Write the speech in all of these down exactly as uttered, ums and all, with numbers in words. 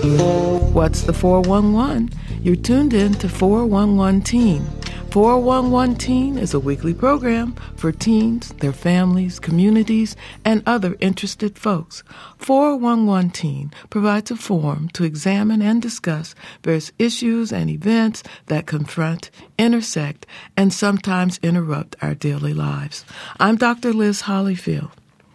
What's the four one one? You're tuned in to four one one Teen. four one one Teen is a weekly program for teens, their families, communities, and other interested folks. four one one Teen provides a forum to examine and discuss various issues and events that confront, intersect, and sometimes interrupt our daily lives. I'm Doctor Liz Hollyfield.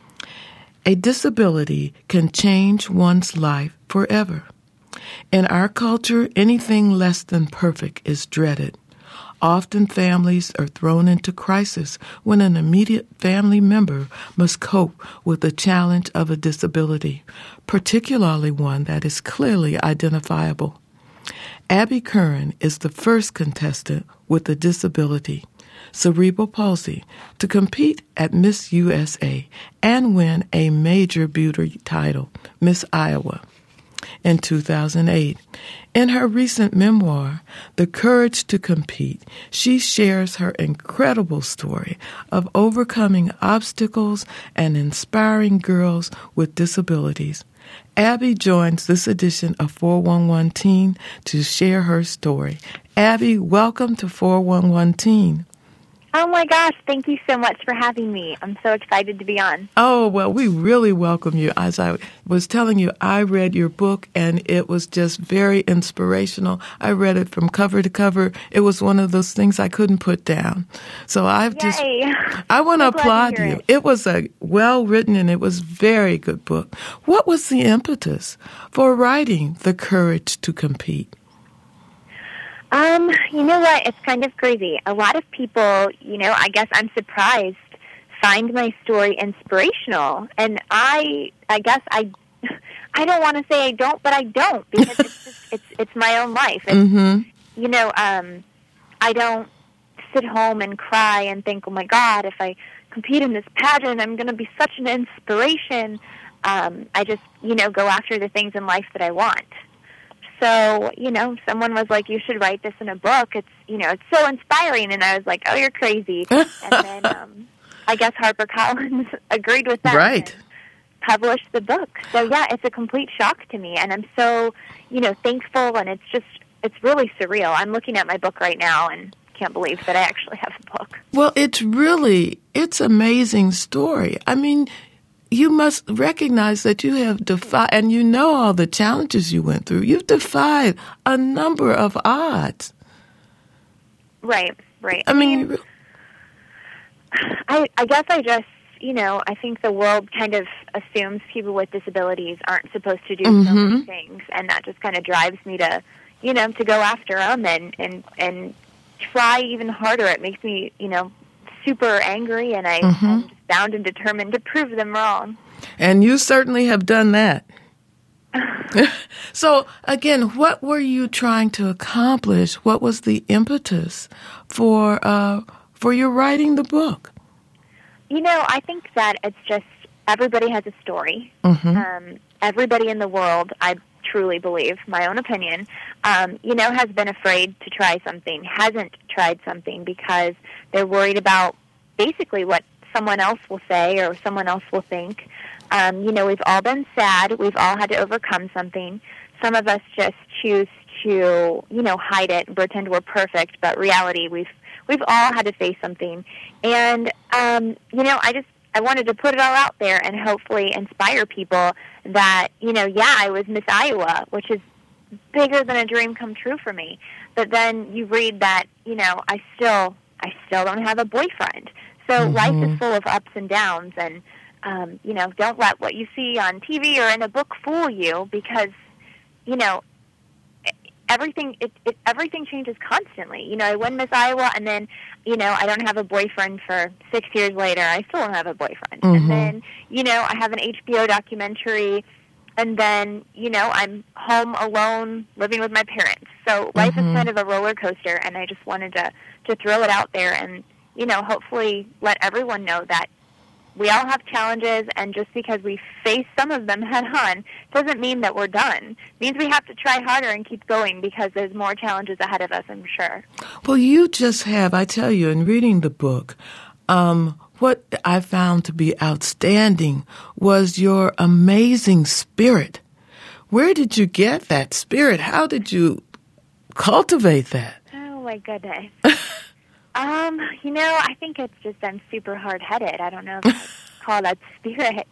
A disability can change one's life forever. In our culture, anything less than perfect is dreaded. Often families are thrown into crisis when an immediate family member must cope with the challenge of a disability, particularly one that is clearly identifiable. Abby Curran is the first contestant with a disability, cerebral palsy, to compete at Miss U S A and win a major beauty title, Miss Iowa, in two thousand eight. In her recent memoir, The Courage to Compete, she shares her incredible story of overcoming obstacles and inspiring girls with disabilities. Abby joins this edition of four one one Teen to share her story. Abby, welcome to four one one Teen. Oh, my gosh. Thank you so much for having me. I'm so excited to be on. Oh, well, we really welcome you. As I was telling you, I read your book, and it was just very inspirational. I read it from cover to cover. It was one of those things I couldn't put down. So I've Yay. just, I want to applaud you. It. it was a well-written, and it was a very good book. What was the impetus for writing The Courage to Compete? Um, you know what? It's kind of crazy. A lot of people, you know, I guess I'm surprised, find my story inspirational. And I, I guess I, I don't want to say I don't, but I don't, because it's just, it's, it's my own life. And, mm-hmm. you know, um, I don't sit home and cry and think, oh my God, if I compete in this pageant, I'm going to be such an inspiration. Um, I just, you know, go after the things in life that I want. So, you know, someone was like, you should write this in a book. It's, you know, it's so inspiring. And I was like, oh, you're crazy. And then um, I guess HarperCollins agreed with that. Right. And published the book. So, yeah, it's a complete shock to me. And I'm so, you know, thankful. And it's just, it's really surreal. I'm looking at my book right now and can't believe that I actually have a book. Well, it's really, it's an amazing story. I mean, you must recognize that you have defied, and you know all the challenges you went through. You've defied a number of odds. Right, right. I mean, I, I guess I just, you know, I think the world kind of assumes people with disabilities aren't supposed to do mm-hmm. so many things, and that just kind of drives me to, you know, to go after them and, and, and try even harder. It makes me, you know, super angry, and I, mm-hmm. I'm just bound and determined to prove them wrong. And you certainly have done that. So, again, what were you trying to accomplish? What was the impetus for uh, for your writing the book? You know, I think that it's just everybody has a story. Mm-hmm. Um, everybody in the world, I truly believe, my own opinion, um, you know, has been afraid to try something, hasn't tried something because they're worried about basically what someone else will say or someone else will think. Um, you know, we've all been sad. We've all had to overcome something. Some of us just choose to, you know, hide it and pretend we're perfect, but reality, we've we've all had to face something. And, um, you know, I just, I wanted to put it all out there and hopefully inspire people that, you know, yeah, I was Miss Iowa, which is bigger than a dream come true for me. But then you read that, you know, I still, I still don't have a boyfriend. So mm-hmm. life is full of ups and downs, and, um, you know, don't let what you see on T V or in a book fool you, because, you know, everything it, it everything changes constantly. You know, I win Miss Iowa, and then, you know, I don't have a boyfriend for six years later. I still don't have a boyfriend. Mm-hmm. And then, you know, I have an H B O documentary, and then, you know, I'm home alone living with my parents. So life mm-hmm. is kind of a roller coaster, and I just wanted to, to throw it out there and, you know, hopefully let everyone know that we all have challenges, and just because we face some of them head on doesn't mean that we're done. It means we have to try harder and keep going, because there's more challenges ahead of us, I'm sure. Well, you just have, I tell you, in reading the book, um, what I found to be outstanding was your amazing spirit, where did you get that spirit? How did you cultivate that? Oh, my goodness. um, you know, I think it's just I'm super hard-headed. I don't know if I call that spirit.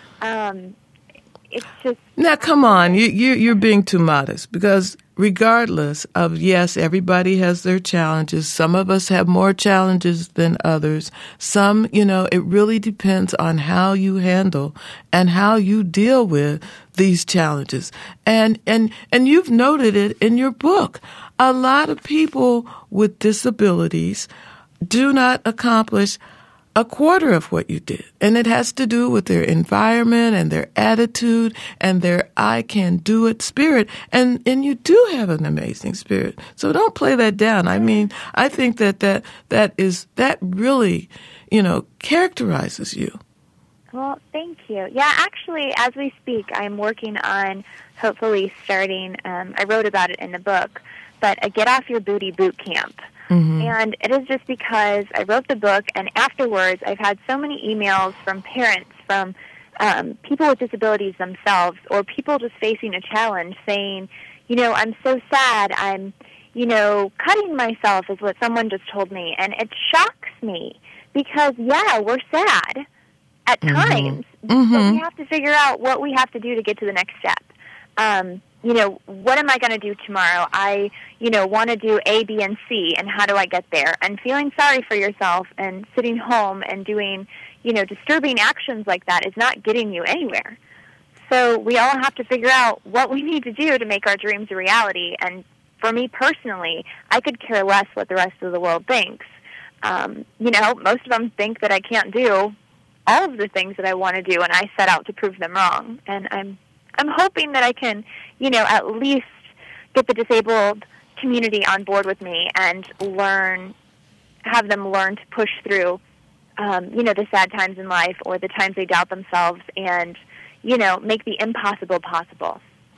Um, it's just... Now, come on. You, you, you're being too modest because regardless of, yes, everybody has their challenges. Some of us have more challenges than others. Some, you know, it really depends on how you handle and how you deal with these challenges. And, and, and you've noted it in your book. A lot of people with disabilities do not accomplish a quarter of what you did. And it has to do with their environment and their attitude and their I can do it spirit. And, and you do have an amazing spirit. So don't play that down. I mean, I think that that, that is, that really, you know, characterizes you. Well, thank you. Yeah, actually, as we speak, I'm working on hopefully starting, um, I wrote about it in the book, but a Get Off Your Booty boot camp. Mm-hmm. And it is just because I wrote the book, and afterwards I've had so many emails from parents, from um, people with disabilities themselves, or people just facing a challenge saying, you know, I'm so sad, I'm, you know, cutting myself is what someone just told me. And it shocks me because, yeah, we're sad at mm-hmm. times, mm-hmm. but we have to figure out what we have to do to get to the next step. Um, you know, what am I going to do tomorrow? I, you know, want to do A, B, and C, and how do I get there? And feeling sorry for yourself and sitting home and doing, you know, disturbing actions like that is not getting you anywhere. So we all have to figure out what we need to do to make our dreams a reality. And for me personally, I could care less what the rest of the world thinks. Um, you know, most of them think that I can't do all of the things that I want to do, and I set out to prove them wrong. And I'm I'm hoping that I can, you know, at least get the disabled community on board with me and learn, have them learn to push through, um, you know, the sad times in life or the times they doubt themselves and, you know, make the impossible possible.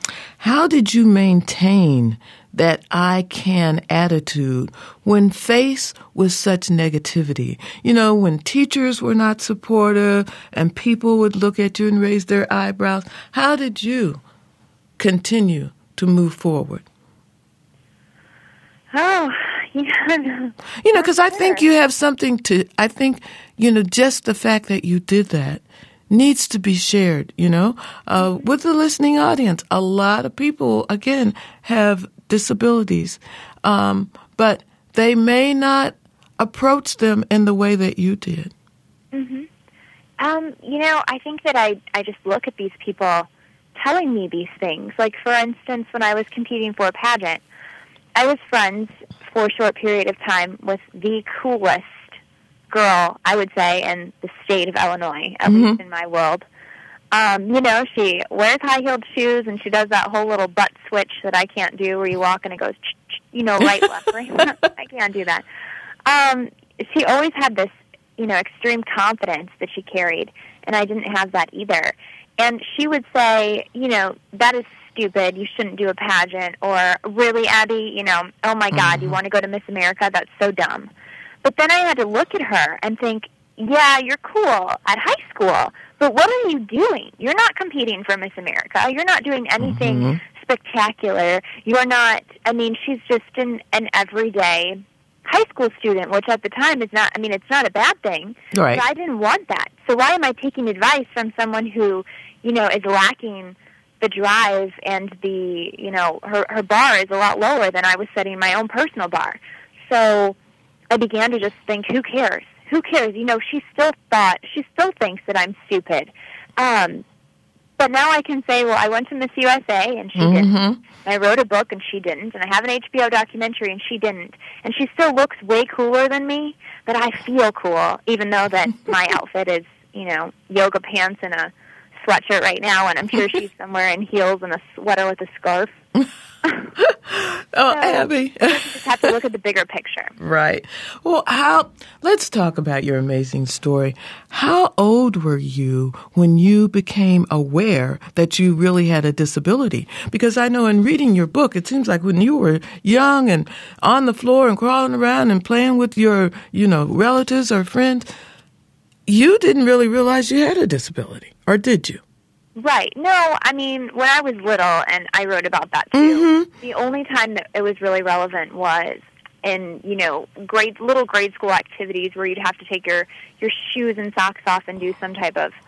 How did you maintain that I can attitude when faced with such negativity? You know, when teachers were not supportive and people would look at you and raise their eyebrows, how did you continue to move forward? Oh, yeah. You know, because I think you have something to, I think, you know, just the fact that you did that needs to be shared, you know, uh, with the listening audience. A lot of people, again, have disabilities, um, but they may not approach them in the way that you did. Mm-hmm. Um, you know, I think that I, I just look at these people telling me these things. Like, for instance, when I was competing for a pageant, I was friends for a short period of time with the coolest girl, I would say, in the state of Illinois, at mm-hmm. least in my world. Um, you know, she wears high-heeled shoes, and she does that whole little butt switch that I can't do where you walk and it goes, you know, right, left, right. I can't do that. Um, she always had this, you know, extreme confidence that she carried, and I didn't have that either. And she would say, you know, that is stupid, you shouldn't do a pageant, or really, Abby, you know, oh, my God, mm-hmm. you want to go to Miss America? That's so dumb. But then I had to look at her and think, yeah, you're cool at high school, but what are you doing? You're not competing for Miss America. You're not doing anything mm-hmm. spectacular. You're not, I mean, she's just an, an everyday high school student, which at the time is not, I mean, it's not a bad thing. Right. But I didn't want that. So why am I taking advice from someone who, you know, is lacking the drive and the, you know, her, her bar is a lot lower than I was setting my own personal bar. So I began to just think, who cares? Who cares? You know, she still thought, she still thinks that I'm stupid. Um, but now I can say, well, I went to Miss U S A and she mm-hmm. didn't. I wrote a book and she didn't. And I have an H B O documentary and she didn't. And she still looks way cooler than me, but I feel cool, even though that my outfit is, you know, yoga pants and a sweatshirt right now. And I'm sure she's somewhere in heels and a sweater with a scarf. Oh, so, Abby. You just have to look at the bigger picture. Right. Well, how? Let's talk about your amazing story. How old were you when you became aware that you really had a disability? Because I know in reading your book, it seems like when you were young and on the floor and crawling around and playing with your, you know, relatives or friends, you didn't really realize you had a disability, or did you? Right. No, I mean, when I was little, and I wrote about that too, Mm-hmm. the only time that it was really relevant was in, you know, grade little grade school activities where you'd have to take your, your shoes and socks off and do some type of,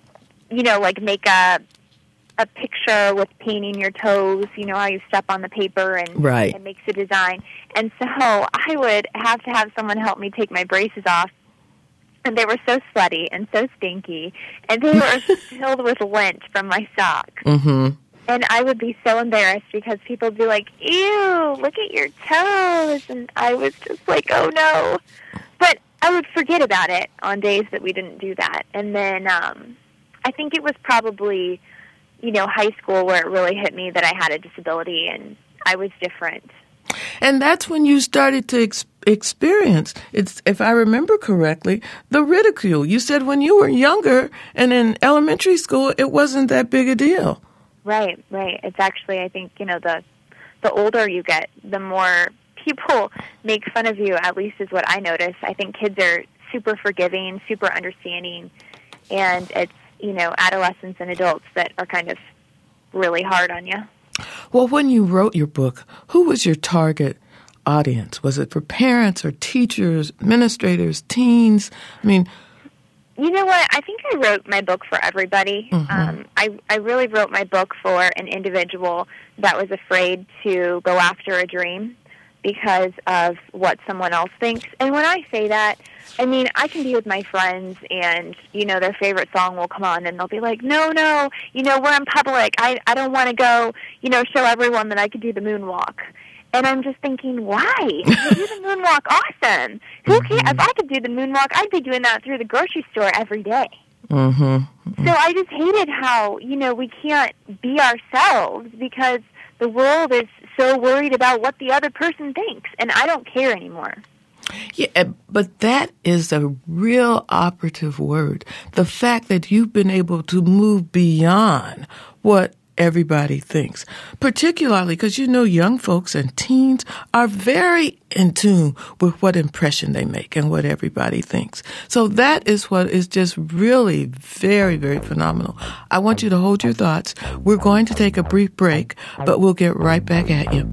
you know, like make a a picture with painting your toes, you know, how you step on the paper and Right. it makes a design. And so I would have to have someone help me take my braces off. And they were so sweaty and so stinky, and they were filled with lint from my socks. Mm-hmm. And I would be so embarrassed because people would be like, ew, look at your toes. And I was just like, oh, no. But I would forget about it on days that we didn't do that. And then um, I think it was probably, you know, high school where it really hit me that I had a disability and I was different. And that's when you started to ex- experience, it's, if I remember correctly, the ridicule. You said when you were younger and in elementary school, it wasn't that big a deal. Right, right. It's actually, I think, you know, the the older you get, the more people make fun of you, at least is what I notice. I think kids are super forgiving, super understanding, and it's, you know, adolescents and adults that are kind of really hard on you. Well, when you wrote your book, who was your target audience? Was it for parents or teachers, administrators, teens? I mean, you know what? I think I wrote my book for everybody. Mm-hmm. Um, I, I really wrote my book for an individual that was afraid to go after a dream because of what someone else thinks. And when I say that, I mean, I can be with my friends and, you know, their favorite song will come on and they'll be like, no, no, you know, we're in public. I, I don't want to go, you know, show everyone that I could do the moonwalk. And I'm just thinking, why? You do the moonwalk, awesome. Who cares? If I could do the moonwalk, I'd be doing that through the grocery store every day. Mm-hmm. Mm-hmm. So I just hated how, you know, we can't be ourselves because the world is so worried about what the other person thinks, and I don't care anymore. Yeah, but that is a real operative word. The fact that you've been able to move beyond what everybody thinks, particularly because, you know, young folks and teens are very in tune with what impression they make and what everybody thinks. So that is what is just really very, very phenomenal. I want you to hold your thoughts. We're going to take a brief break, but we'll get right back at you.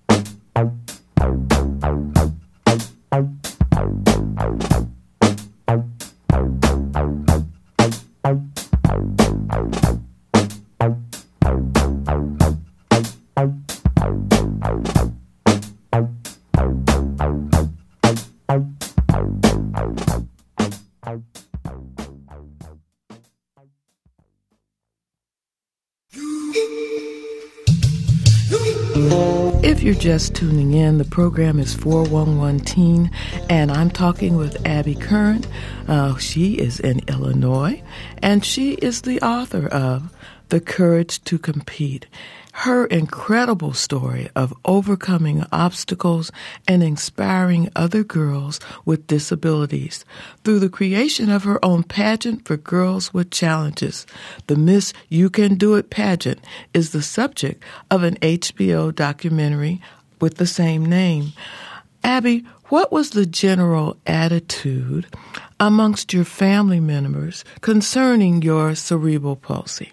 If you're just tuning in, the program is four one one Teen, and I'm talking with Abby Curran. Uh, she is in Illinois, and she is the author of The Courage to Compete. Her incredible story of overcoming obstacles and inspiring other girls with disabilities through the creation of her own pageant for girls with challenges. The Miss You Can Do It pageant is the subject of an H B O documentary with the same name. Abby, what was the general attitude amongst your family members concerning your cerebral palsy?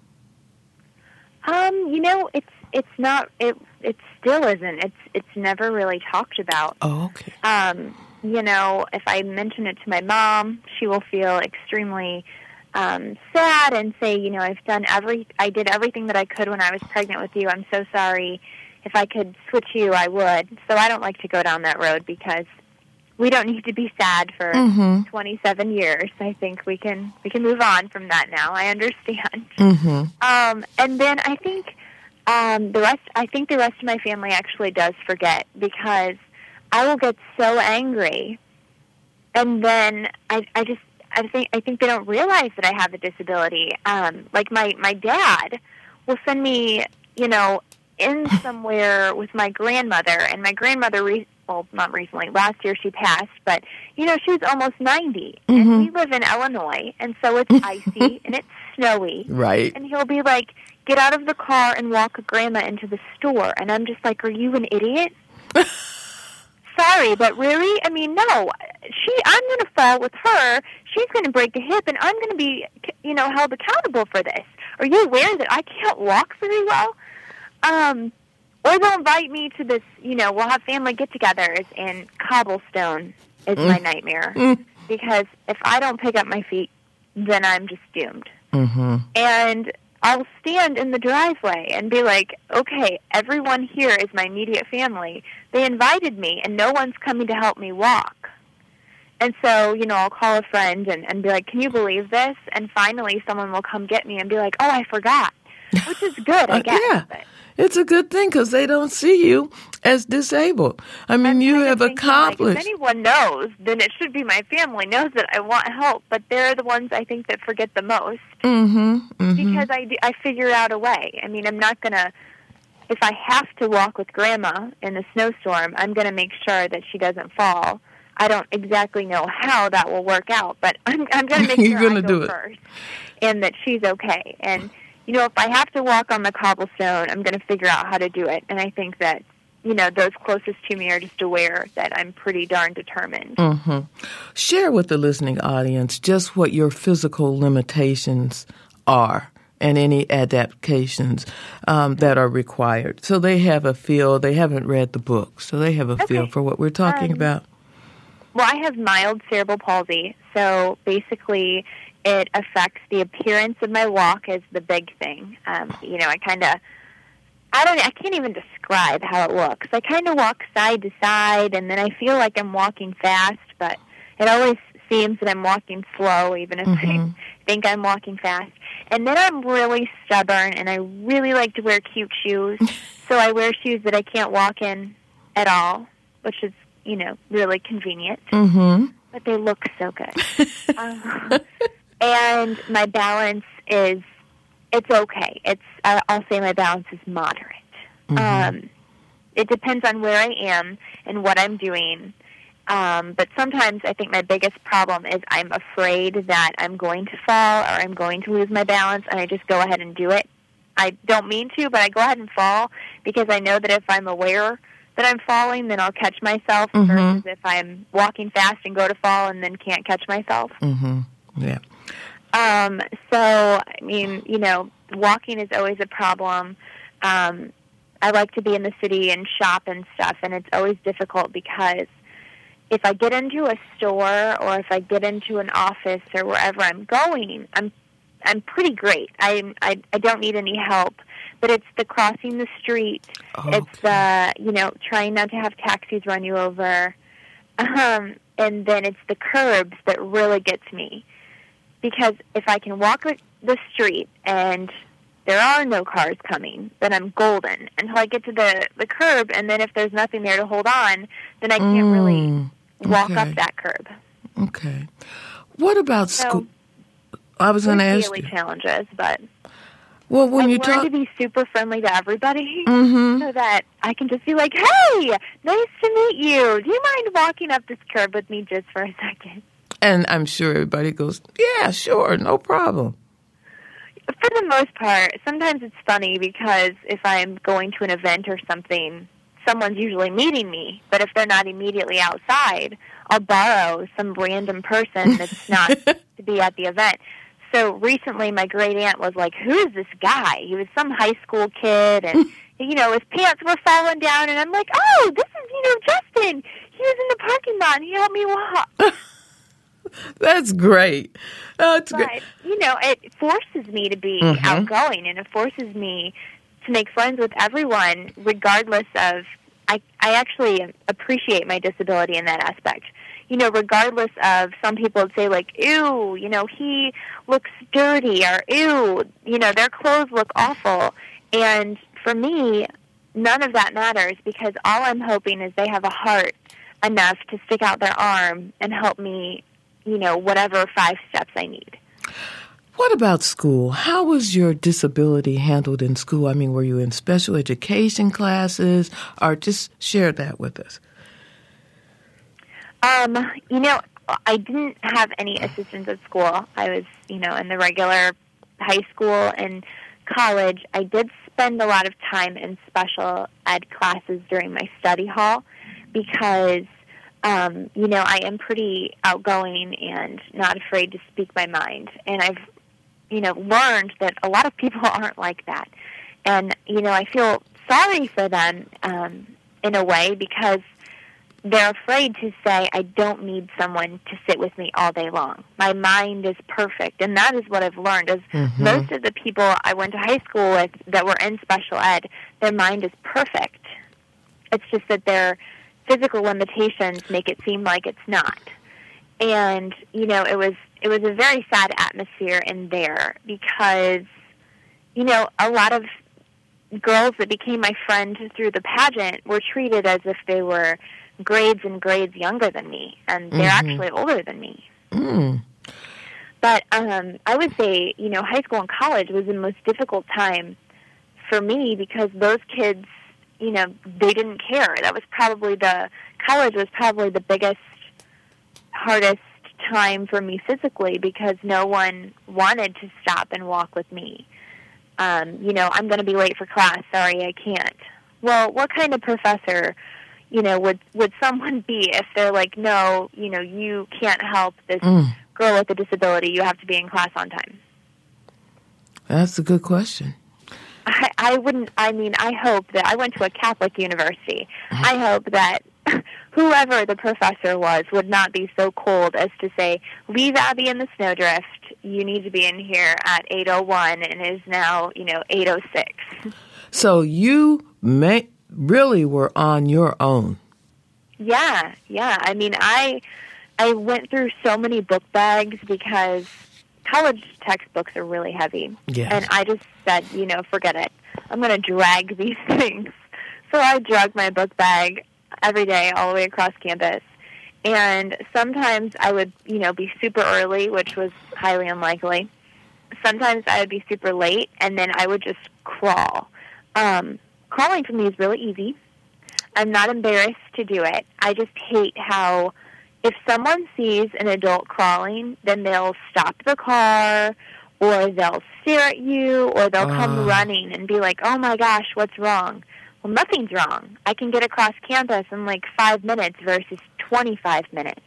Um, you know, it's it's not it it still isn't. It's it's never really talked about. Oh, okay. Um, you know, if I mention it to my mom, she will feel extremely um, sad and say, you know, I've done every I did everything that I could when I was pregnant with you. I'm so sorry. If I could switch you, I would. So I don't like to go down that road because we don't need to be sad for mm-hmm. twenty-seven years. I think we can we can move on from that now. I understand. Mm-hmm. Um, and then I think um, the rest. I think the rest of my family actually does forget because I will get so angry, and then I, I just I think I think they don't realize that I have a disability. Um, like my my dad will send me, you know, in somewhere with my grandmother, and my grandmother. Re- Well, not recently. Last year she passed, but, you know, she was almost ninety. Mm-hmm. And we live in Illinois, and so it's icy and it's snowy. Right. And he'll be like, get out of the car and walk Grandma into the store. And I'm just like, are you an idiot? Sorry, but really? I mean, no. She, I'm going to fall with her. she's going to break a hip, and I'm going to be, you know, held accountable for this. Are you aware that I can't walk very well? Um, or they'll invite me to this, you know, we'll have family get-togethers, and cobblestone is mm. my nightmare. Mm. Because if I don't pick up my feet, then I'm just doomed. Mm-hmm. And I'll stand in the driveway and be like, okay, everyone here is my immediate family. They invited me, and no one's coming to help me walk. And so, you know, I'll call a friend and, and be like, can you believe this? And finally someone will come get me and be like, oh, I forgot, which is good, I guess. Yeah, but it's a good thing because they don't see you as disabled. I mean, I'm you have accomplished. Like, if anyone knows, then it should be my family knows that I want help, but they're the ones I think that forget the most. Mm-hmm, mm-hmm. Because I, I figure out a way. I mean, I'm not going to, if I have to walk with Grandma in a snowstorm, I'm going to make sure that she doesn't fall. I don't exactly know how that will work out, but I'm, I'm going to make You're sure gonna I go do it. first and that she's okay. And, you know, if I have to walk on the cobblestone, I'm going to figure out how to do it. And I think that, you know, those closest to me are just aware that I'm pretty darn determined. Mm-hmm. Share with the listening audience just what your physical limitations are and any adaptations um, that are required. So they have a feel. They haven't read the book, so they have a Okay. feel for what we're talking um, about. Well, I have mild cerebral palsy, so basically it affects the appearance of my walk is the big thing. Um, you know, I kind of, I don't, I can't even describe how it looks. I kind of walk side to side, and then I feel like I'm walking fast, but it always seems that I'm walking slow, even if Mm-hmm. I think I'm walking fast. And then I'm really stubborn, and I really like to wear cute shoes, so I wear shoes that I can't walk in at all, which is, you know, really convenient. Mm-hmm. But they look so good. um, and my balance is, it's okay. It's uh, I'll say my balance is moderate. Mm-hmm. Um, it depends on where I am and what I'm doing. Um, but sometimes I think my biggest problem is I'm afraid that I'm going to fall or I'm going to lose my balance, and I just go ahead and do it. I don't mean to, but I go ahead and fall because I know that if I'm aware that I'm falling, then I'll catch myself, mm-hmm. versus if I'm walking fast and go to fall and then can't catch myself. Mm-hmm. Yeah. Um, so, I mean, you know, walking is always a problem. Um, I like to be in the city and shop and stuff, and it's always difficult because if I get into a store or if I get into an office or wherever I'm going, I'm I'm pretty great. I I, I don't need any help. But it's the crossing the street. Okay. It's the, you know, trying not to have taxis run you over. Um, and then it's the curbs that really gets me. Because if I can walk the street and there are no cars coming, then I'm golden until I get to the, the curb, and then if there's nothing there to hold on, then I can't mm, really walk okay. up that curb. Okay. What about So, school? I was going to ask daily you. challenges, but Well, when I've you learned talk, to be super friendly to everybody, mm-hmm. so that I can just be like, hey, nice to meet you. Do you mind walking up this curb with me just for a second? And I'm sure everybody goes, yeah, sure, no problem. For the most part, sometimes it's funny because if I'm going to an event or something, someone's usually meeting me. But if they're not immediately outside, I'll borrow some random person that's not to be at the event. So recently my great aunt was like, who is this guy? He was some high school kid, and, you know, his pants were falling down. And I'm like, oh, this is, you know, Justin. He was in the parking lot, and he helped me walk. That's great. That's But, great. you know, it forces me to be Mhm. outgoing, and it forces me to make friends with everyone, regardless of, I, I actually appreciate my disability in that aspect. You know, regardless of, some people would say, like, ew, you know, he looks dirty, or ew, you know, their clothes look awful. And for me, none of that matters, because all I'm hoping is they have a heart enough to stick out their arm and help me, you know, whatever five steps I need. What about school? How was your disability handled in school? I mean, were you in special education classes, or just share that with us? Um, you know, I didn't have any assistance at school. I was, you know, in the regular high school and college. I did spend a lot of time in special ed classes during my study hall because um, you know, I am pretty outgoing and not afraid to speak my mind. And I've, you know, learned that a lot of people aren't like that. And, you know, I feel sorry for them um, in a way because they're afraid to say, I don't need someone to sit with me all day long. My mind is perfect. And that is what I've learned is mm-hmm. most of the people I went to high school with that were in special ed, their mind is perfect. It's just that their physical limitations make it seem like it's not. And, you know, it was it was a very sad atmosphere in there because, you know, a lot of girls that became my friend through the pageant were treated as if they were grades and grades younger than me, and they're mm-hmm. actually older than me. Mm. But um, I would say, you know, high school and college was the most difficult time for me because those kids, you know, they didn't care. That was probably the, college was probably the biggest, hardest time for me physically because no one wanted to stop and walk with me. Um, you know, I'm going to be late for class. Sorry, I can't. Well, what kind of professor, you know, would would someone be if they're like, no, you know, you can't help this mm. girl with a disability. You have to be in class on time. That's a good question. I, I wouldn't, I mean, I hope that, I went to a Catholic university. Mm-hmm. I hope that whoever the professor was would not be so cold as to say, leave Abby in the snowdrift. You need to be in here at eight oh one, and it is now, you know, eight oh six. So you may, really were on your own. Yeah, yeah. I mean, I I went through so many book bags because college textbooks are really heavy. Yes. And I just said, you know, forget it. I'm going to drag these things. So I drug my book bag every day all the way across campus. And sometimes I would, you know, be super early, which was highly unlikely. Sometimes I would be super late, and then I would just crawl. Um, crawling for me is really easy. I'm not embarrassed to do it. I just hate how if someone sees an adult crawling, then they'll stop the car, or they'll stare at you, or they'll uh. come running and be like, oh my gosh, what's wrong? Well, nothing's wrong. I can get across campus in like five minutes versus twenty-five minutes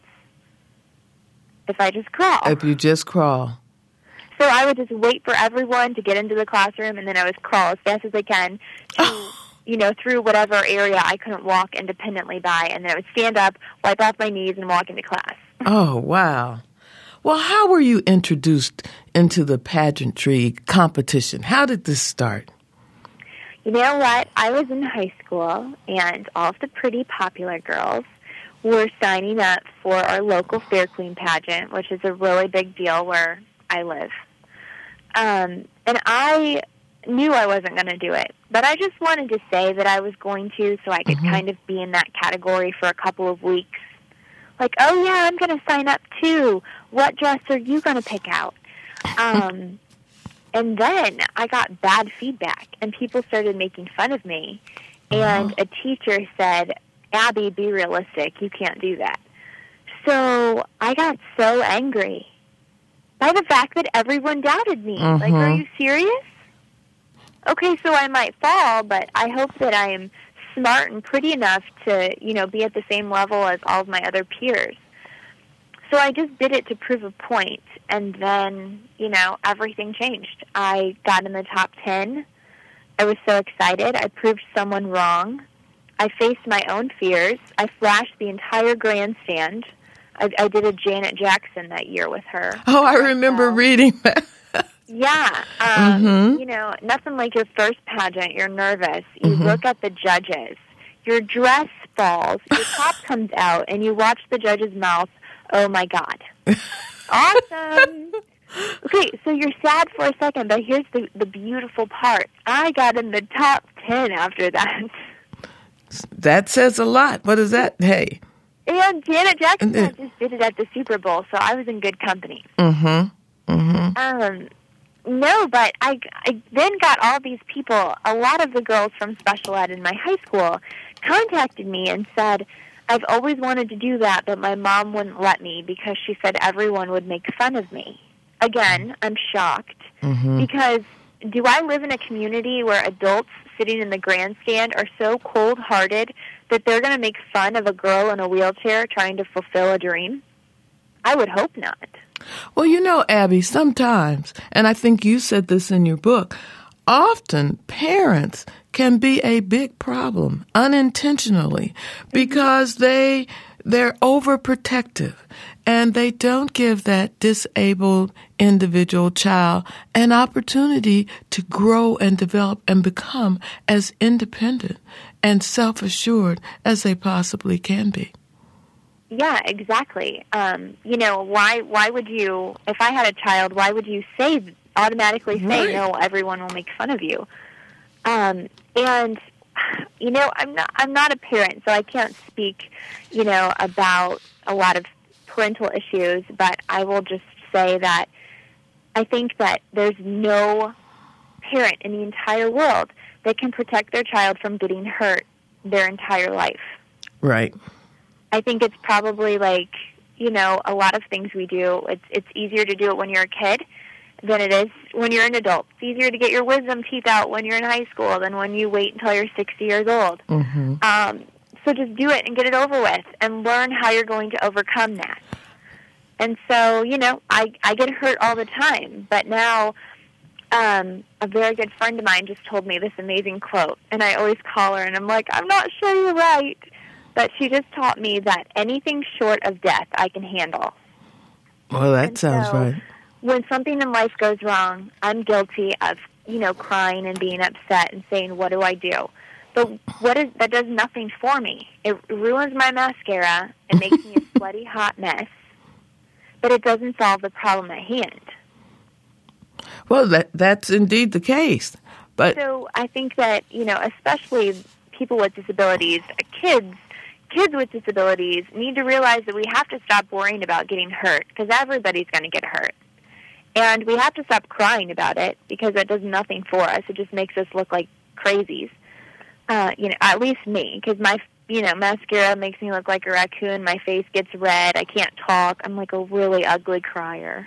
if I just crawl. If you just crawl. So I would just wait for everyone to get into the classroom, and then I would crawl as fast as I can to, you know, through whatever area I couldn't walk independently by, and then I would stand up, wipe off my knees, and walk into class. Oh, wow. Well, how were you introduced into the pageantry competition? How did this start? You know what? I was in high school, and all of the pretty popular girls were signing up for our local Fair Queen pageant, which is a really big deal where I live. Um, and I knew I wasn't going to do it, but I just wanted to say that I was going to so I could mm-hmm. kind of be in that category for a couple of weeks. Like, oh, yeah, I'm going to sign up, too. What dress are you going to pick out? Um And then I got bad feedback, and people started making fun of me. And uh-huh. a teacher said, Abby, be realistic. You can't do that. So I got so angry by the fact that everyone doubted me. Uh-huh. Like, are you serious? Okay, so I might fall, but I hope that I am smart and pretty enough to, you know, be at the same level as all of my other peers. So I just did it to prove a point, and then, you know, everything changed. I got in the top ten. I was so excited. I proved someone wrong. I faced my own fears. I flashed the entire grandstand. I, I did a Janet Jackson that year with her. Oh, I remember so, reading that. Yeah. Um, mm-hmm. You know, nothing like your first pageant. You're nervous. You mm-hmm. look at the judges. Your dress falls. Your top comes out, and you watch the judge's mouth. Oh, my God. Awesome. Okay, so you're sad for a second, but here's the, the beautiful part. I got in the top ten after that. That says a lot. What is that? Hey. And Janet Jackson uh, just did it at the Super Bowl, so I was in good company. Mm-hmm. Mm-hmm. Um, no, but I, I then got all these people, a lot of the girls from special ed in my high school, contacted me and said, I've always wanted to do that, but my mom wouldn't let me because she said everyone would make fun of me. Again, I'm shocked mm-hmm. because do I live in a community where adults sitting in the grandstand are so cold-hearted that they're going to make fun of a girl in a wheelchair trying to fulfill a dream? I would hope not. Well, you know, Abby, sometimes, and I think you said this in your book, often parents can be a big problem unintentionally because they they're overprotective and they don't give that disabled individual child an opportunity to grow and develop and become as independent and self-assured as they possibly can be. Yeah, exactly. Um, you know, why why would you, if I had a child, why would you say, automatically say, right. no, everyone will make fun of you? Um, and, you know, I'm not, I'm not a parent, so I can't speak, you know, about a lot of parental issues, but I will just say that I think that there's no parent in the entire world that can protect their child from getting hurt their entire life. Right. I think it's probably like, you know, a lot of things we do, it's it's easier to do it when you're a kid than it is when you're an adult. It's easier to get your wisdom teeth out when you're in high school than when you wait until you're sixty years old. Mm-hmm. Um, so just do it and get it over with and learn how you're going to overcome that. And so, you know, I, I get hurt all the time, but now um, a very good friend of mine just told me this amazing quote, and I always call her and I'm like, I'm not sure you're right. But she just taught me that anything short of death I can handle. Well, that and sounds so, right. When something in life goes wrong, I'm guilty of, you know, crying and being upset and saying, what do I do? But what is, that does nothing for me. It ruins my mascara. It makes me a sweaty, hot mess. But it doesn't solve the problem at hand. Well, that that's indeed the case. But so I think that, you know, especially people with disabilities, kids, Kids with disabilities need to realize that we have to stop worrying about getting hurt because everybody's going to get hurt. And we have to stop crying about it because that does nothing for us. It just makes us look like crazies. Uh, you know, at least me, because my, you know, mascara makes me look like a raccoon. My face gets red. I can't talk. I'm like a really ugly crier.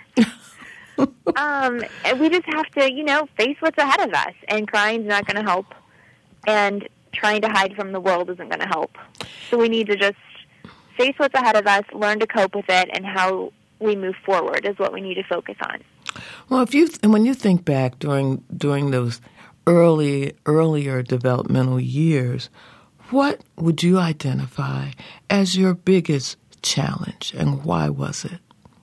um, and we just have to, you know, face what's ahead of us. And crying's not going to help. And trying to hide from the world isn't going to help. So we need to just face what's ahead of us, learn to cope with it, and how we move forward is what we need to focus on. Well, if you and when you think back during during those early earlier developmental years, what would you identify as your biggest challenge, and why was it?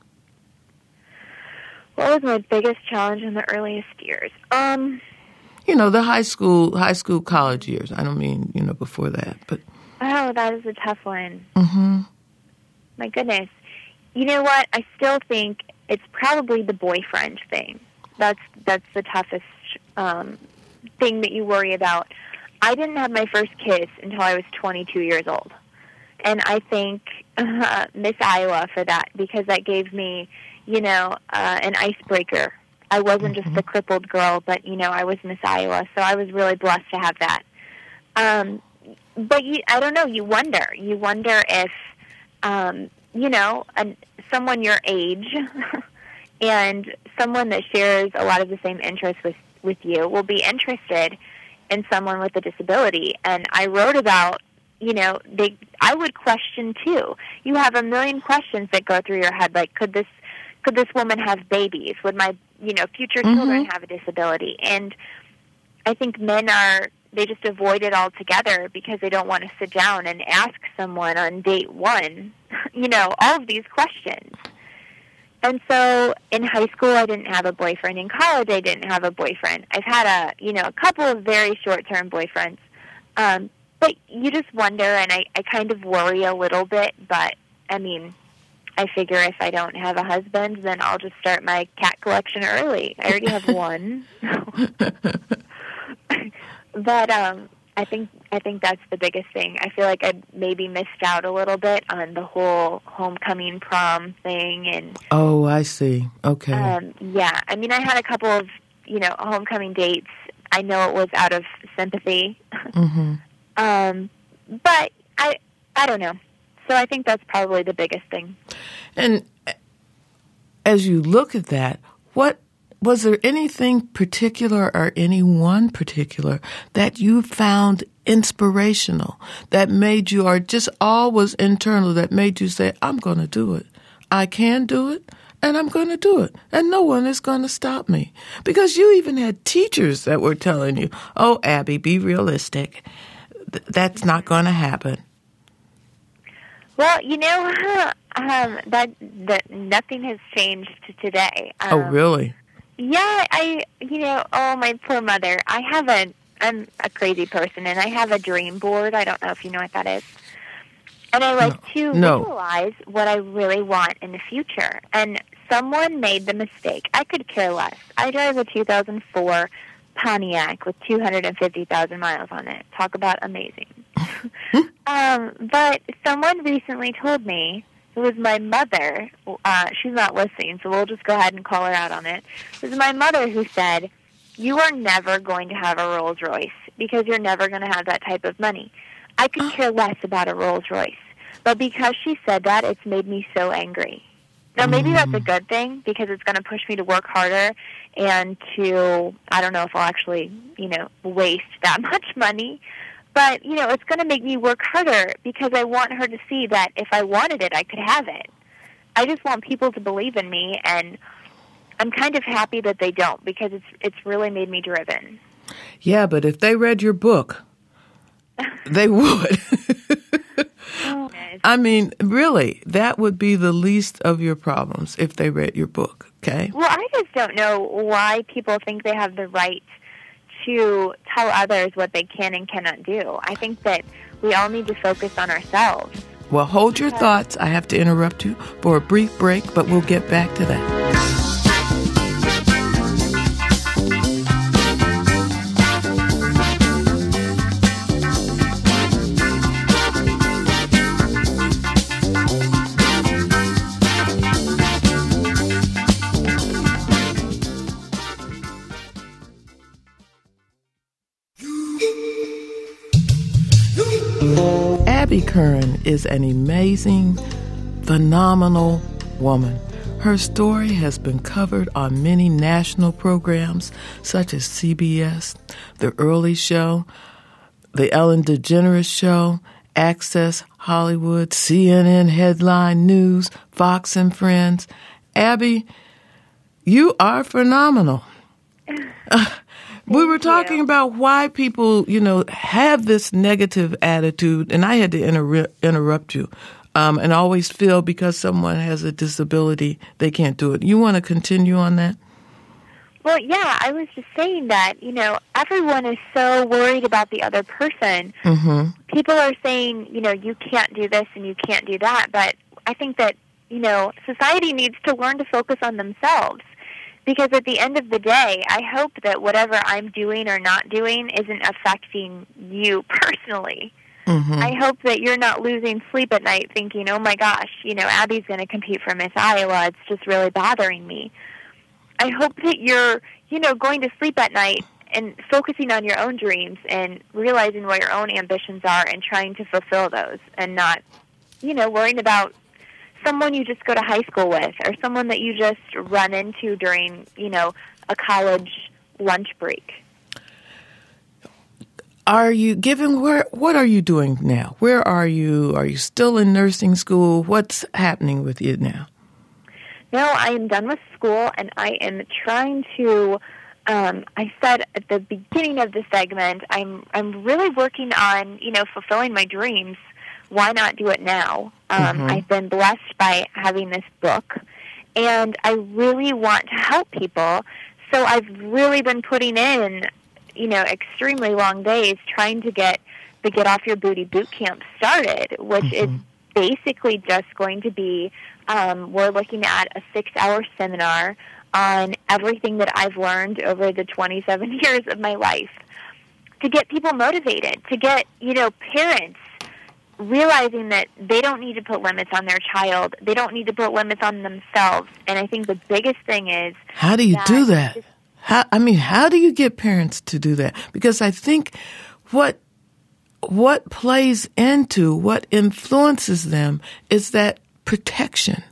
What was my biggest challenge in the earliest years? Um. You know, the high school, high school, college years. I don't mean, you know, before that, but. Oh, that is a tough one. Mm-hmm. My goodness. You know what? I still think it's probably the boyfriend thing. That's that's the toughest um, thing that you worry about. I didn't have my first kiss until I was twenty-two years old. And I thank uh, Miss Iowa for that because that gave me, you know, uh, an icebreaker. I wasn't just the crippled girl, but, you know, I was Miss Iowa, so I was really blessed to have that. Um, but you, I don't know, you wonder. You wonder if, um, you know, an, someone your age and someone that shares a lot of the same interests with, with you will be interested in someone with a disability. And I wrote about, you know, they, I would question, too. You have a million questions that go through your head, like, could this could this woman have babies? Would my, you know, future mm-hmm. children have a disability? And I think men are, they just avoid it altogether because they don't want to sit down and ask someone on date one, you know, all of these questions. And so in high school, I didn't have a boyfriend. In college, I didn't have a boyfriend. I've had a, you know, a couple of very short-term boyfriends. Um, but you just wonder, and I, I kind of worry a little bit, but, I mean, I figure if I don't have a husband, then I'll just start my cat collection early. I already have one. But um, I think I think that's the biggest thing. I feel like I maybe missed out a little bit on the whole homecoming prom thing. And oh, I see. Okay. Um, yeah, I mean, I had a couple of, you know, homecoming dates. I know it was out of sympathy. Mm-hmm. um, but I I don't know. So I think that's probably the biggest thing. And as you look at that, what was there anything particular or anyone particular that you found inspirational, that made you, or just all was internal, that made you say, I'm going to do it. I can do it, and I'm going to do it. And no one is going to stop me. Because you even had teachers that were telling you, oh, Abby, be realistic. Th- that's not going to happen. Well, you know, um, that, that nothing has changed to today. Um, oh, really? Yeah, I, you know, oh, my poor mother. I have a, I'm a crazy person, and I have a dream board. I don't know if you know what that is. And I like no. to no. visualize what I really want in the future. And someone made the mistake. I could care less. I drive a two thousand four Pontiac with two hundred fifty thousand miles on it. Talk about amazing. um, but someone recently told me, it was my mother, uh, she's not listening, so we'll just go ahead and call her out on it. It was my mother who said, you are never going to have a Rolls Royce because you're never going to have that type of money. I could care less about a Rolls Royce. But because she said that, it's made me so angry. Now, maybe that's a good thing because it's going to push me to work harder and to, I don't know if I'll actually, you know, waste that much money. But, you know, it's going to make me work harder because I want her to see that if I wanted it, I could have it. I just want people to believe in me, and I'm kind of happy that they don't because it's it's really made me driven. Yeah, but if they read your book, they would. Oh, I mean, really, that would be the least of your problems if they read your book, okay? Well, I just don't know why people think they have the right to tell others what they can and cannot do. I think that we all need to focus on ourselves. Well, hold your thoughts. I have to interrupt you for a brief break, but we'll get back to that. Abby Curran is an amazing, phenomenal woman. Her story has been covered on many national programs such as C B S, The Early Show, The Ellen DeGeneres Show, Access Hollywood, C N N Headline News, Fox and Friends. Abby, you are phenomenal. Uh, we were talking you. about why people, you know, have this negative attitude, and I had to inter- interrupt you, um, and always feel because someone has a disability, they can't do it. You want to continue on that? Well, yeah, I was just saying that, you know, everyone is so worried about the other person. Mm-hmm. People are saying, you know, you can't do this and you can't do that, but I think that, you know, society needs to learn to focus on themselves. Because at the end of the day, I hope that whatever I'm doing or not doing isn't affecting you personally. Mm-hmm. I hope that you're not losing sleep at night thinking, oh my gosh, you know, Abby's going to compete for Miss Iowa. It's just really bothering me. I hope that you're, you know, going to sleep at night and focusing on your own dreams and realizing what your own ambitions are and trying to fulfill those and not, you know, worrying about someone you just go to high school with or someone that you just run into during, you know, a college lunch break. Are you given where? What are you doing now? Where are you? Are you still in nursing school? What's happening with you now? No, I am done with school, and I am trying to. Um, I said at the beginning of the segment, I'm I'm really working on, you know, fulfilling my dreams. Why not do it now? Um, Mm-hmm. I've been blessed by having this book, and I really want to help people. So I've really been putting in, you know, extremely long days trying to get the Get Off Your Booty boot camp started, which Mm-hmm. is basically just going to be, um, we're looking at a six-hour seminar on everything that I've learned over the twenty-seven years of my life to get people motivated, to get, you know, parents realizing that they don't need to put limits on their child. They don't need to put limits on themselves. And I think the biggest thing is... How do you that do that? How, I mean, how do you get parents to do that? Because I think what what plays into, what influences them is that protection,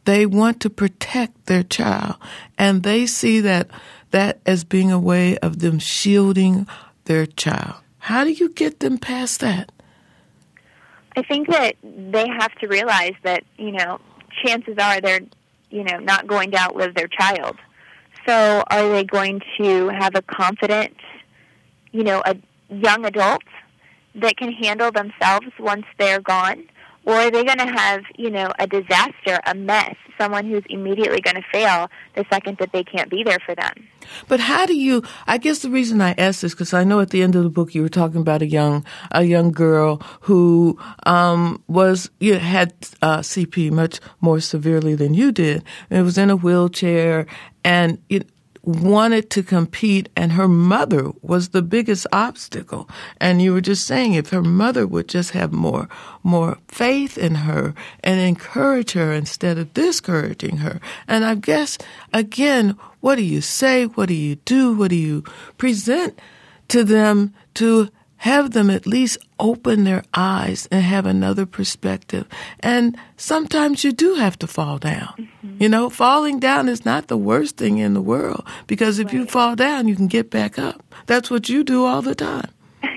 They want to protect their child, and they see that that as being a way of them shielding their child. How do you get them past that? I think that they have to realize that, you know, chances are they're, you know, not going to outlive their child. So are they going to have a confident, you know, a young adult that can handle themselves once they're gone? Or are they going to have, you know, a disaster, a mess, someone who's immediately going to fail the second that they can't be there for them? But how do you, I guess the reason I asked this, because I know at the end of the book you were talking about a young a young girl who um, was, you know, had uh, C P much more severely than you did. And it was in a wheelchair, and it wanted to compete, and her mother was the biggest obstacle. And you were just saying, if her mother would just have more more faith in her and encourage her instead of discouraging her. And I guess, again, what do you say? What do you do? What do you present to them to have them at least open their eyes and have another perspective? And sometimes you do have to fall down. Mm-hmm. You know, falling down is not the worst thing in the world, because if right. you fall down, you can get back up. That's what you do all the time.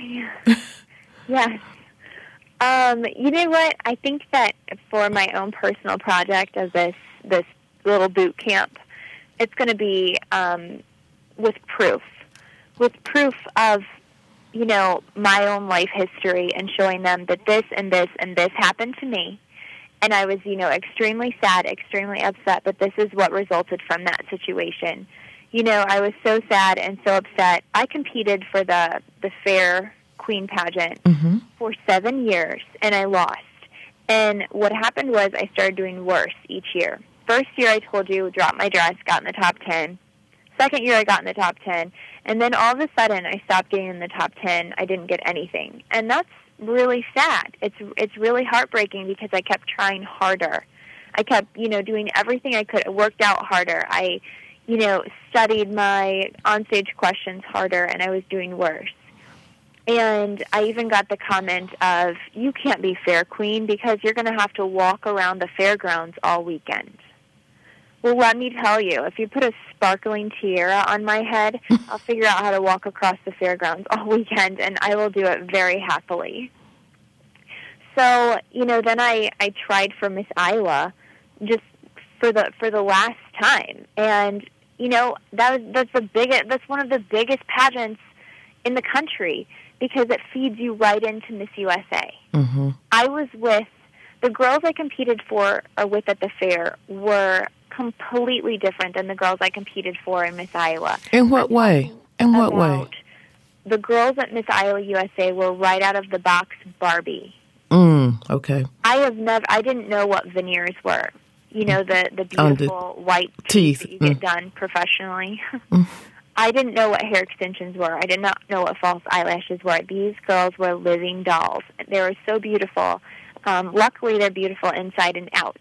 Yes. Um, you know what? I think that for my own personal project of this, this little boot camp, it's going to be um, with proof, with proof of, you know, my own life history, and showing them that this and this and this happened to me. And I was, you know, extremely sad, extremely upset, but this is what resulted from that situation. You know, I was so sad and so upset. I competed for the, the Fair Queen pageant mm-hmm. for seven years, and I lost. And what happened was I started doing worse each year. First year, I told you, dropped my dress, got in the top ten. Second year, I got in the top ten. And then all of a sudden, I stopped getting in the top ten. I didn't get anything. And that's really sad. It's it's really heartbreaking, because I kept trying harder. I kept, you know, doing everything I could. I worked out harder. I, you know, studied my onstage questions harder, and I was doing worse. And I even got the comment of, you can't be Fair Queen because you're going to have to walk around the fairgrounds all weekend. Well, let me tell you, if you put a sparkling tiara on my head, I'll figure out how to walk across the fairgrounds all weekend, and I will do it very happily. So, you know, then I, I tried for Miss Iowa just for the for the last time, and you know that was that's the biggest that's one of the biggest pageants in the country, because it feeds you right into Miss U S A. Mm-hmm. I was with the girls I competed for or with at the fair were completely different than the girls I competed for in Miss Iowa. In what way? In what way? The girls at Miss Iowa U S A were right out of the box Barbie. Mm, okay. I have never. I didn't know what veneers were. You know, the the beautiful the white teeth, teeth that you mm. get done professionally. Mm. I didn't know what hair extensions were. I did not know what false eyelashes were. These girls were living dolls. They were so beautiful. Um, luckily, they're beautiful inside and out.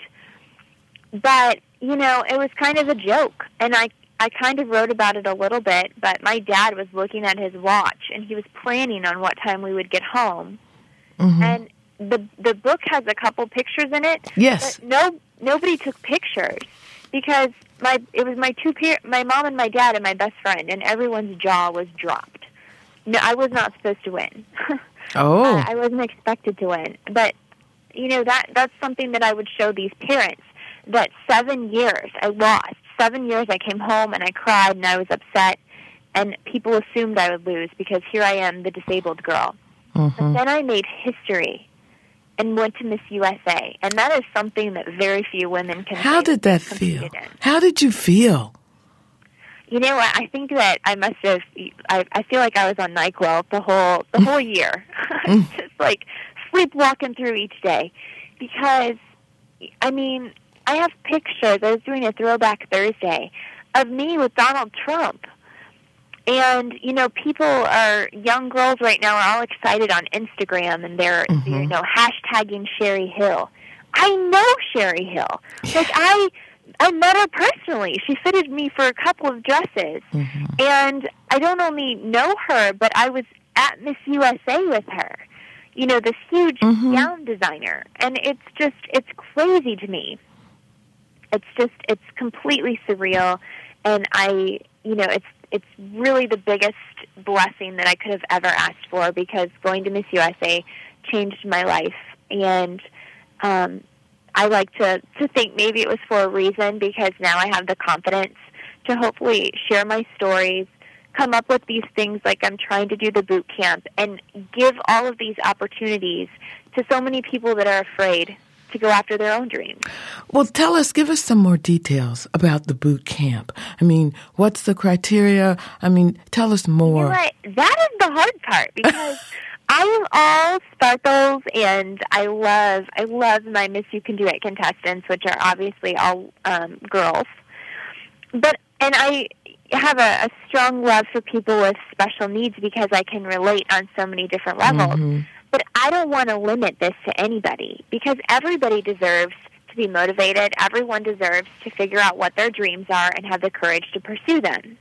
But, you know, it was kind of a joke, and I, I kind of wrote about it a little bit, but my dad was looking at his watch, and he was planning on what time we would get home. Mm-hmm. And the the book has a couple pictures in it. Yes. But no, nobody took pictures, because my it was my two peer, my mom and my dad and my best friend, and everyone's jaw was dropped. No, I was not supposed to win. Oh. uh, I wasn't expected to win. But, you know, that that's something that I would show these parents, that seven years I lost. Seven years I came home and I cried and I was upset, and people assumed I would lose because here I am, the disabled girl. Mm-hmm. But then I made history and went to Miss U S A, and that is something that very few women can. How did that feel? In. How did you feel? You know what? I think that I must have. I, I feel like I was on NyQuil the whole the whole year, just like sleepwalking through each day, because I mean, I have pictures. I was doing a Throwback Thursday of me with Donald Trump. And, you know, people are, young girls right now are all excited on Instagram, and they're, mm-hmm. you know, hashtagging Sherry Hill. I know Sherry Hill. Like, I I met her personally. She fitted me for a couple of dresses. Mm-hmm. And I don't only know her, but I was at Miss U S A with her. You know, this huge mm-hmm. gown designer. And it's just, it's crazy to me. it's just, it's completely surreal. And I, you know, it's, it's really the biggest blessing that I could have ever asked for, because going to Miss U S A changed my life. And um, I like to, to think maybe it was for a reason, because now I have the confidence to hopefully share my stories, come up with these things like I'm trying to do the boot camp, and give all of these opportunities to so many people that are afraid to go after their own dreams. Well, tell us, give us some more details about the boot camp. I mean, what's the criteria? I mean, tell us more. You know what? That is the hard part, because I am all sparkles, and I love, I love my Miss You Can Do It contestants, which are obviously all um, girls. But, and I have a, a strong love for people with special needs, because I can relate on so many different levels. Mm-hmm. But I don't want to limit this to anybody, because everybody deserves to be motivated. Everyone deserves to figure out what their dreams are and have the courage to pursue them.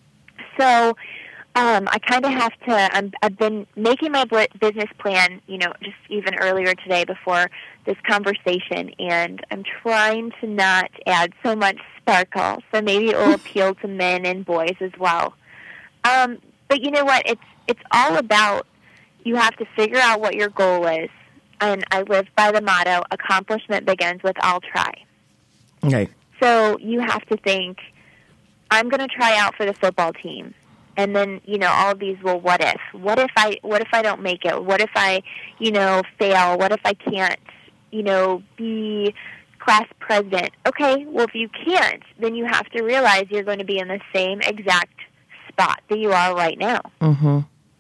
So um, I kind of have to, I'm, I've been making my business plan, you know, just even earlier today before this conversation, and I'm trying to not add so much sparkle. So maybe it will appeal to men and boys as well. Um, but you know what? It's it's all about, you have to figure out what your goal is. And I live by the motto, accomplishment begins with I'll try. Okay. So you have to think, I'm going to try out for the football team. And then, you know, all of these, well, what if? What if I what if I don't make it? What if I, you know, fail? What if I can't, you know, be class president? Okay, well, if you can't, then you have to realize you're going to be in the same exact spot that you are right now. Mm-hmm.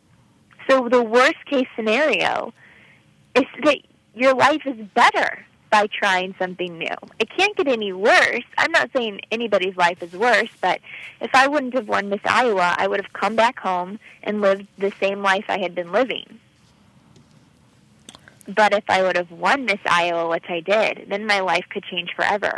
So the worst-case scenario is that your life is better by trying something new. It can't get any worse. I'm not saying anybody's life is worse, but if I wouldn't have won Miss Iowa, I would have come back home and lived the same life I had been living. But if I would have won Miss Iowa, which I did, then my life could change forever.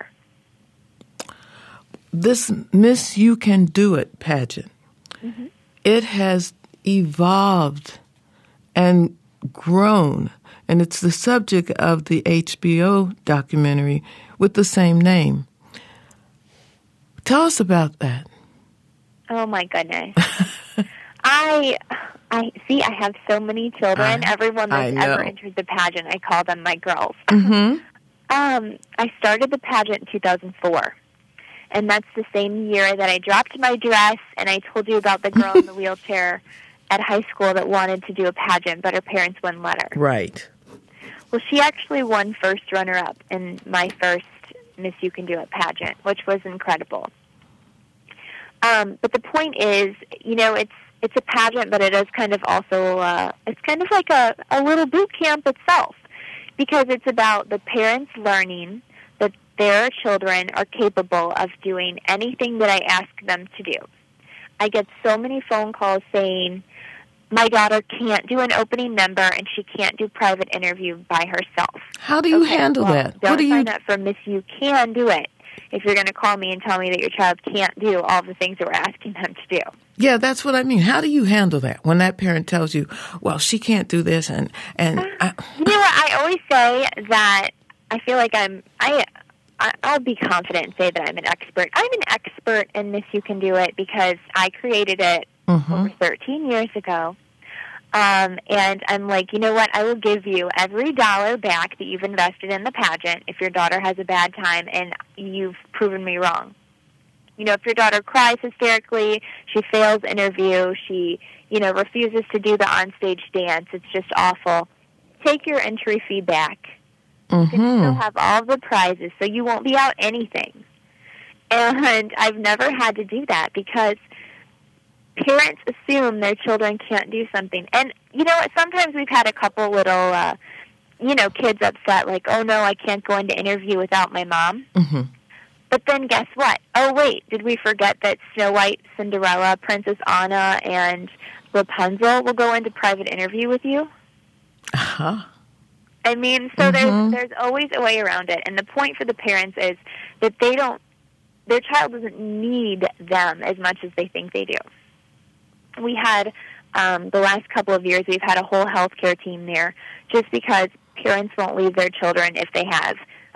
This Miss You Can Do It pageant, mm-hmm. it has evolved and grown, and it's the subject of the H B O documentary with the same name. Tell us about that. Oh, my goodness. I I see, I have so many children. I, Everyone that's ever entered the pageant, I call them my girls. Mm-hmm. um, I started the pageant in two thousand four. And that's the same year that I dropped my dress, and I told you about the girl in the wheelchair at high school that wanted to do a pageant, but her parents wouldn't let her. Right. Well, she actually won first runner-up in my first Miss You Can Do It pageant, which was incredible. Um, but the point is, you know, it's it's a pageant, but it is kind of also, uh, it's kind of like a, a little boot camp itself, because it's about the parents learning that their children are capable of doing anything that I ask them to do. I get so many phone calls saying, my daughter can't do an opening number and she can't do private interview by herself. How do you okay, handle well, that? Don't what do sign you... up for Miss You Can Do It if you're going to call me and tell me that your child can't do all the things that we're asking them to do. Yeah, that's what I mean. How do you handle that when that parent tells you, well, she can't do this? And, and I... You know what? I always say that I feel like I'm... I. I'll be confident and say that I'm an expert. I'm an expert in Miss You Can Do It because I created it mm-hmm. over thirteen years ago. Um, and I'm like, you know what? I will give you every dollar back that you've invested in the pageant if your daughter has a bad time and you've proven me wrong. You know, if your daughter cries hysterically, she fails interview, she, you know, refuses to do the onstage dance, it's just awful. Take your entry fee back. Mm-hmm. You can still have all the prizes, so you won't be out anything. And I've never had to do that because parents assume their children can't do something. And, you know, sometimes we've had a couple little, uh, you know, kids upset, like, oh, no, I can't go into interview without my mom. Mm-hmm. But then guess what? Oh, wait, did we forget that Snow White, Cinderella, Princess Anna, and Rapunzel will go into private interview with you? Uh-huh. I mean, so mm-hmm. there's there's always a way around it. And the point for the parents is that they don't, their child doesn't need them as much as they think they do. We had, um, the last couple of years, we've had a whole healthcare team there just because parents won't leave their children if they have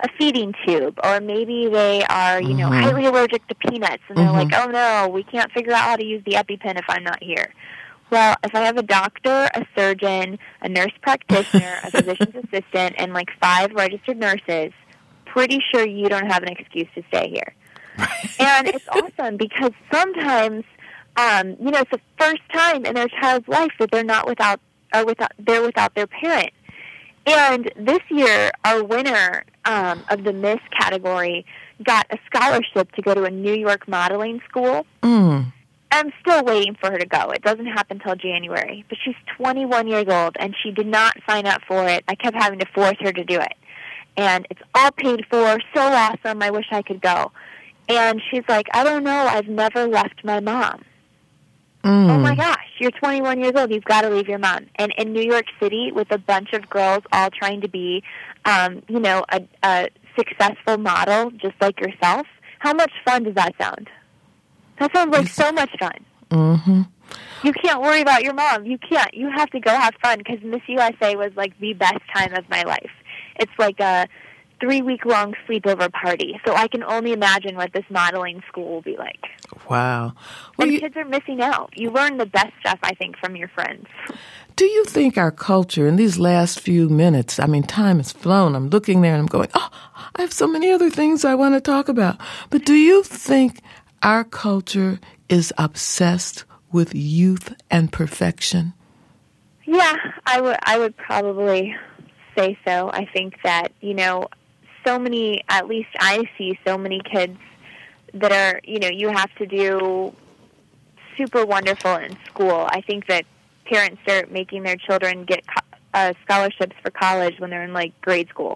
a feeding tube, or maybe they are, you know, Mhm. highly allergic to peanuts, and they're Mhm. like, oh no, we can't figure out how to use the EpiPen if I'm not here. Well, if I have a doctor, a surgeon, a nurse practitioner, a physician's assistant, and like five registered nurses, pretty sure you don't have an excuse to stay here. And it's awesome because sometimes, um, you know, it's the first time in their child's life that they're not without, or without, they're without their parent. And this year, our winner um, of the Miss category got a scholarship to go to a New York modeling school. Mm. I'm still waiting for her to go. It doesn't happen until January. But she's twenty-one years old, and she did not sign up for it. I kept having to force her to do it. And it's all paid for, so awesome, I wish I could go. And she's like, I don't know, I've never left my mom. Mm. Oh my gosh, you're twenty-one years old, you've got to leave your mom. And in New York City, with a bunch of girls all trying to be, um, you know, a, a successful model, just like yourself, how much fun does that sound? That sounds like so much fun. Mm-hmm. You can't worry about your mom. You can't. You have to go have fun, because Miss U S A was like the best time of my life. It's like a three-week-long sleepover party, so I can only imagine what this modeling school will be like. Wow. Well, And you, kids are missing out. You learn the best stuff, I think, from your friends. do you think our culture in these last few minutes, I mean, time has flown. I'm looking there and I'm going, oh, I have so many other things I want to talk about. But do you think our culture is obsessed with youth and perfection? Yeah, I would I would probably say so. I think that, you know, so many, at least I see so many kids that are, you know, you have to do super wonderful in school. I think that parents are making their children get uh, scholarships for college when they're in, like, grade school.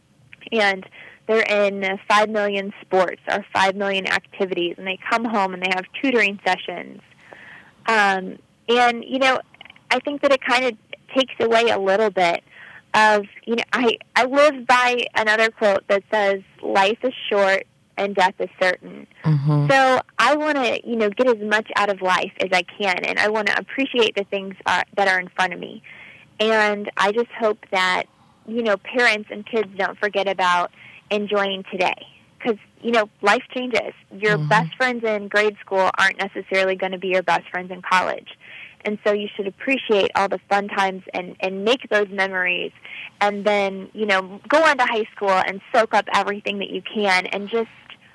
And they're in five million sports or five million activities, and they come home and they have tutoring sessions. Um, and, you know, I think that it kind of takes away a little bit of, you know, I, I live by another quote that says, life is short and death is certain. Mm-hmm. So I want to, you know, get as much out of life as I can, and I want to appreciate the things are, that are in front of me. And I just hope that, you know, parents and kids don't forget about enjoying today. Because, you know, life changes. Your Mm-hmm. best friends in grade school aren't necessarily going to be your best friends in college. And so you should appreciate all the fun times and, and make those memories. And then, you know, go on to high school and soak up everything that you can. And just,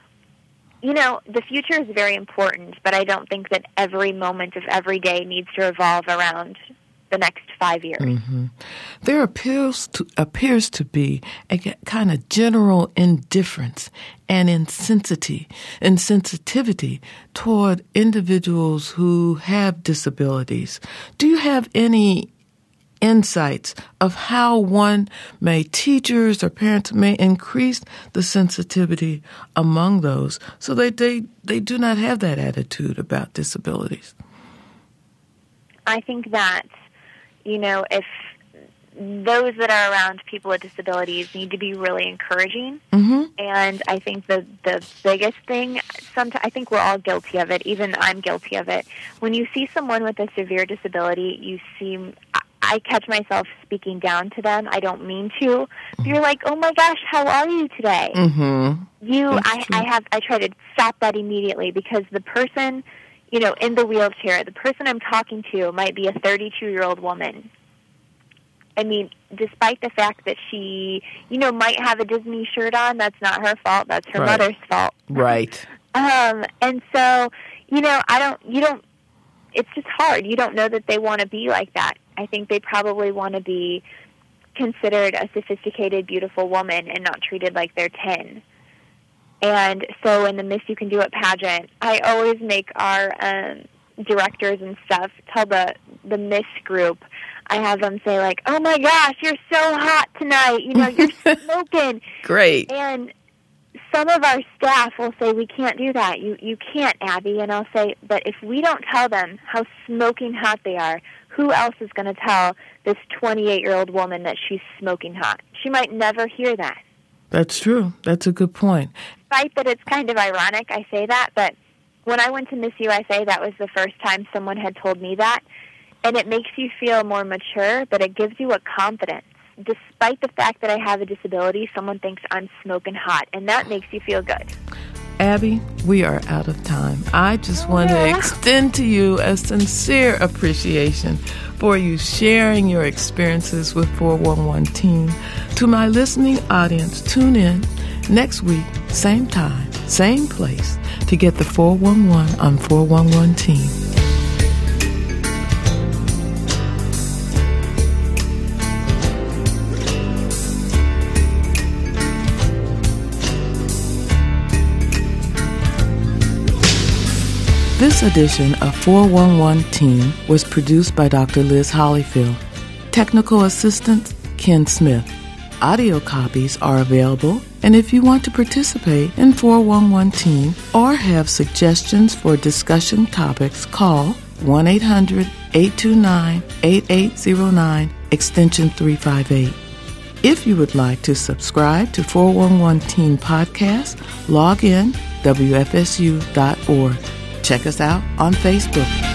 you know, the future is very important, but I don't think that every moment of every day needs to revolve around the next five years. Mm-hmm. There appears to, appears to be a kind of general indifference and insensitivity, insensitivity toward individuals who have disabilities. Do you have any insights of how one may, teachers or parents may increase the sensitivity among those so that they, they do not have that attitude about disabilities? I think that, you know, if those that are around people with disabilities need to be really encouraging. Mm-hmm. And I think the the biggest thing, sometimes I think we're all guilty of it. Even I'm guilty of it. When you see someone with a severe disability, you seem, I, I catch myself speaking down to them. I don't mean to. You're like, oh my gosh, how are you today? Mm-hmm. You, That's I, true. I have, I try to stop that immediately, because the person, you know, in the wheelchair, the person I'm talking to might be a thirty-two-year-old woman. I mean, despite the fact that she, you know, might have a Disney shirt on, that's not her fault. That's her Right. mother's fault. Right. Um, and so, you know, I don't, you don't, it's just hard. You don't know that they want to be like that. I think they probably want to be considered a sophisticated, beautiful woman and not treated like they're ten. And so in the Miss You Can Do It pageant, I always make our um, directors and stuff tell the, the Miss group, I have them say, like, oh my gosh, you're so hot tonight. You know, you're smoking. Great. And some of our staff will say, we can't do that. You you can't, Abby. And I'll say, but if we don't tell them how smoking hot they are, who else is going to tell this twenty-eight-year-old woman that she's smoking hot? She might never hear that. That's true. That's a good point. Despite that it's kind of ironic I say that, but when I went to Miss U S A, that was the first time someone had told me that. And it makes you feel more mature, but it gives you a confidence despite the fact that I have a disability, someone thinks I'm smoking hot, and that makes you feel good. Abby, we are out of time. I just want to extend to you a sincere appreciation for you sharing your experiences with four one one Teen. To my listening audience, tune in next week, same time, same place, to get the four one one on four one one Teen. This edition of four one one Teen was produced by Doctor Liz Hollyfield. Technical assistant, Ken Smith. Audio copies are available, and if you want to participate in four one one Teen or have suggestions for discussion topics, call one eight hundred, eight two nine, eight eight zero nine, extension three five eight. If you would like to subscribe to four one one Teen Podcast, log in W F S U dot org. Check us out on Facebook.